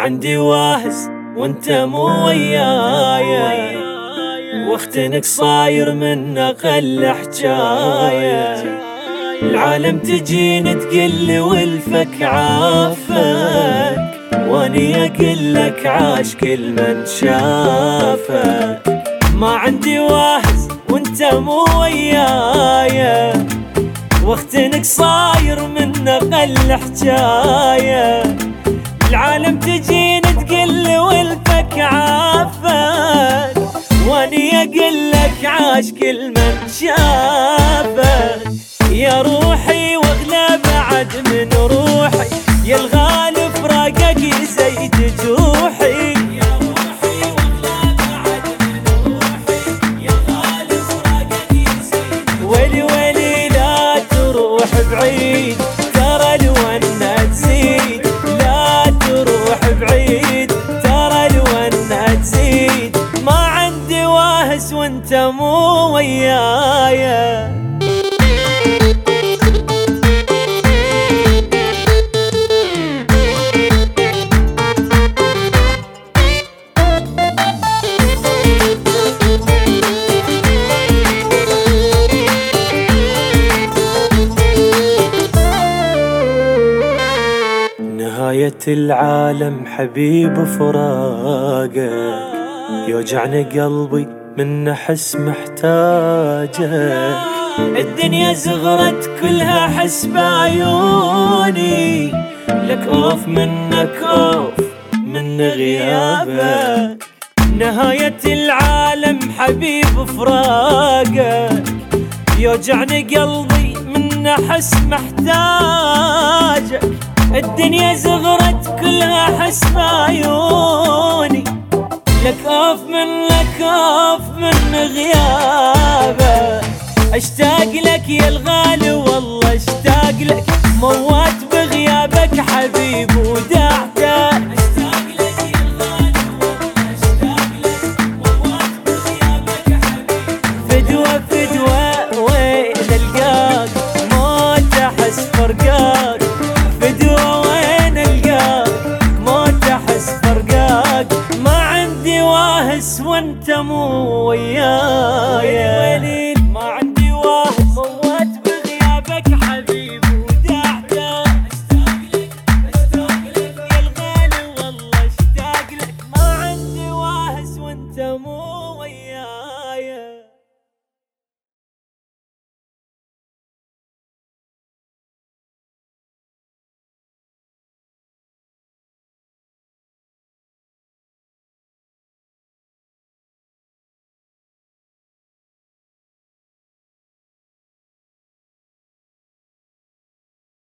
عندي واهس وانت مو وياي، واختنك صاير من اقل حجايه. العالم تجيني تقلي والفك عافك، واني اقلك عاش كل من شافك. ما عندي واهس وانت مو وياي، واختنك صاير من اقل حجايه. العالم تجيني تقلي والفك عافك، واني اقلك عاش كل من شافك. يا روحي واغلى بعد من روحي، يا الغالي فراقك يزيد جروحي. يا روحي واغلى بعد من روحي، يا الغالي فراقك يزيد. ويلي ويلي لا تروح بعيد، ترى الونة تزيد. لا تروح بعيد، ترى الونة تزيد. ما عندي واهس وانت مو وياي. نهاية العالم حبيب فراقك، يوجعني قلبي من أحس محتاجك. الدنيا زغرت كلها حس بعيوني، لك أوف منك أوف من غيابك. نهاية العالم حبيب فراقك، يوجعني قلبي من أحس محتاجك. الدنيا زغرت كلها حس بعيوني، لك اوف من غيابك. اشتاق لك يا الغالي والله اشتاق لك، موات بغيابك حبيب